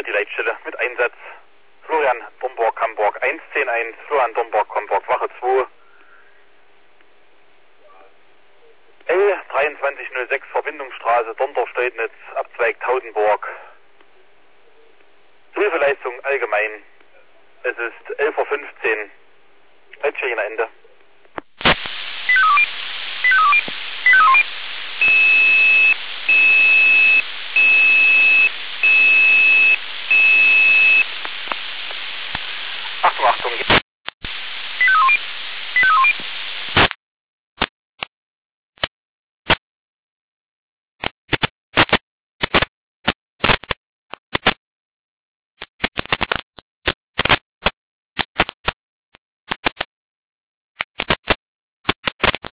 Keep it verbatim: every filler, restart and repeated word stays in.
die Leitstelle mit Einsatz. Florian Domborg, Hamburg eins zehn eins, Florian Domborg, Hamburg, Wache zwei. L dreiundzwanzig null sechs, Verbindungsstraße, Dondorf-Steudnitz, Abzweig Tautenburg. Hilfeleistung allgemein. Es ist elf Uhr fünfzehn. Leitstelle Ende.